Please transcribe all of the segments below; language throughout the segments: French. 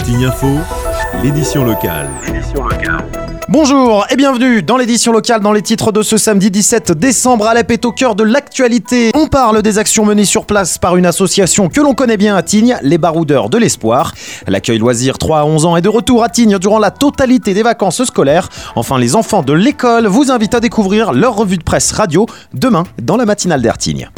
Tignes Info, l'édition locale. Bonjour et bienvenue dans l'édition locale. Dans les titres de ce samedi 17 décembre, Alep est au cœur de l'actualité. On parle des actions menées sur place par une association que l'on connaît bien à Tignes, les Baroudeurs de l'Espoir. L'accueil loisir 3 à 11 ans est de retour à Tignes durant la totalité des vacances scolaires. Enfin, les enfants de l'école vous invitent à découvrir leur revue de presse radio demain dans la matinale d'Air Tignes.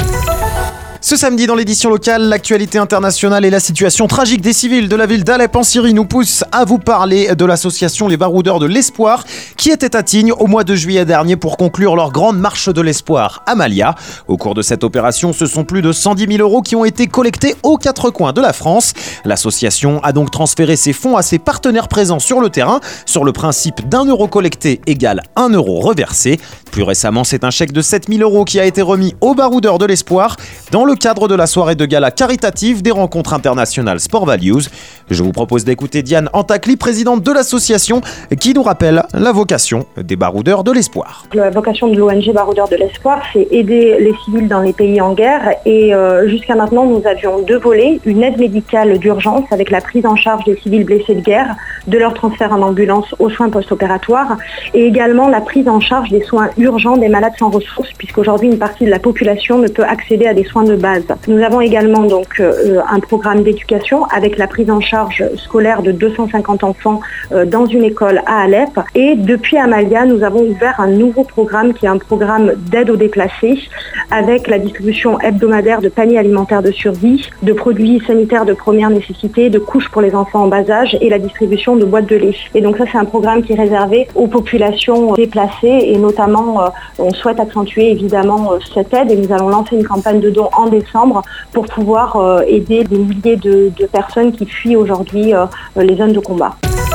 Ce samedi, dans l'édition locale, l'actualité internationale et la situation tragique des civils de la ville d'Alep en Syrie nous poussent à vous parler de l'association Les Baroudeurs de l'Espoir qui était à Tignes au mois de juillet dernier pour conclure leur grande marche de l'espoir à Malia. Au cours de cette opération, ce sont plus de 110 000 euros qui ont été collectés aux 4 coins de la France. L'association a donc transféré ses fonds à ses partenaires présents sur le terrain sur le principe d'1 euro collecté égale 1 euro reversé. Plus récemment, c'est un chèque de 7 000 euros qui a été remis aux Baroudeurs de l'Espoir dans le cadre de la soirée de gala caritative des rencontres internationales Sport Values. Je vous propose d'écouter Diane Antakli, présidente de l'association, qui nous rappelle la vocation des Baroudeurs de l'Espoir. La vocation de l'ONG Baroudeurs de l'Espoir, c'est aider les civils dans les pays en guerre et jusqu'à maintenant, nous avions 2 volets, une aide médicale d'urgence avec la prise en charge des civils blessés de guerre, de leur transfert en ambulance aux soins post-opératoires et également la prise en charge des soins urgents des malades sans ressources puisqu'aujourd'hui, une partie de la population ne peut accéder à des soins de base. Nous avons également donc un programme d'éducation avec la prise en charge scolaire de 250 enfants dans une école à Alep. Et depuis Amalia, nous avons ouvert un nouveau programme qui est un programme d'aide aux déplacés avec la distribution hebdomadaire de paniers alimentaires de survie, de produits sanitaires de première nécessité, de couches pour les enfants en bas âge et la distribution de boîtes de lait. Et donc ça, c'est un programme qui est réservé aux populations déplacées et notamment, on souhaite accentuer évidemment cette aide et nous allons lancer une campagne de dons en décembre pour pouvoir aider des milliers de personnes qui fuient aujourd'hui les zones de combat.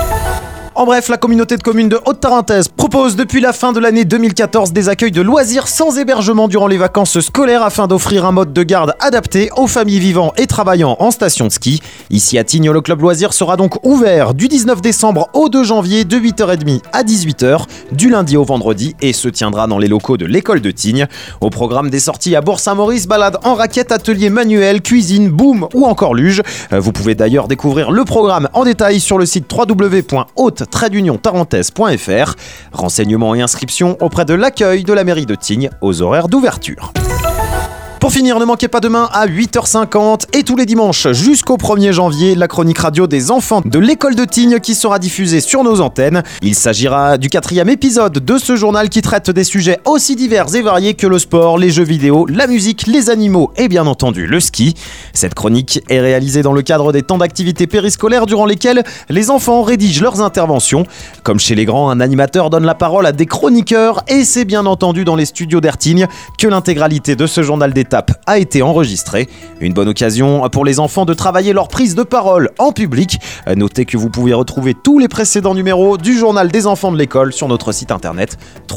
En bref, la communauté de communes de Haute-Tarentaise propose depuis la fin de l'année 2014 des accueils de loisirs sans hébergement durant les vacances scolaires afin d'offrir un mode de garde adapté aux familles vivant et travaillant en station de ski. Ici à Tignes, le club loisirs sera donc ouvert du 19 décembre au 2 janvier de 8h30 à 18h, du lundi au vendredi et se tiendra dans les locaux de l'école de Tignes. Au programme des sorties à Bourg-Saint-Maurice, balades en raquettes, ateliers manuels, cuisine, boom ou encore luge. Vous pouvez d'ailleurs découvrir le programme en détail sur le site www.haute-tarentaise.fr. Renseignements et inscriptions auprès de l'accueil de la mairie de Tignes aux horaires d'ouverture. Pour finir, ne manquez pas demain à 8h50 et tous les dimanches jusqu'au 1er janvier, la chronique radio des enfants de l'école de Tignes qui sera diffusée sur nos antennes. Il s'agira du 4e épisode de ce journal qui traite des sujets aussi divers et variés que le sport, les jeux vidéo, la musique, les animaux et bien entendu le ski. Cette chronique est réalisée dans le cadre des temps d'activité périscolaires durant lesquels les enfants rédigent leurs interventions. Comme chez les grands, un animateur donne la parole à des chroniqueurs et c'est bien entendu dans les studios d'Air Tignes que l'intégralité de ce journal d'étape a été enregistrée. Une bonne occasion pour les enfants de travailler leur prise de parole en public. Notez que vous pouvez retrouver tous les précédents numéros du journal des enfants de l'école sur notre site internet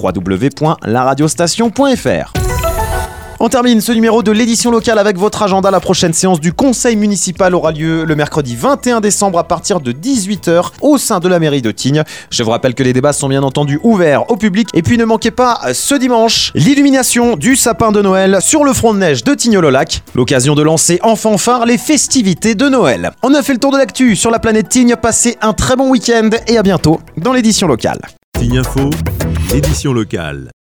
www.laradiostation.fr. On termine ce numéro de l'édition locale avec votre agenda. La prochaine séance du conseil municipal aura lieu le mercredi 21 décembre à partir de 18h au sein de la mairie de Tignes. Je vous rappelle que les débats sont bien entendu ouverts au public. Et puis ne manquez pas ce dimanche l'illumination du sapin de Noël sur le front de neige de Tignes-le-Lac. L'occasion de lancer en fanfare les festivités de Noël. On a fait le tour de l'actu sur la planète Tignes. Passez un très bon week-end et à bientôt dans l'édition locale. Tignes Info, l'édition locale.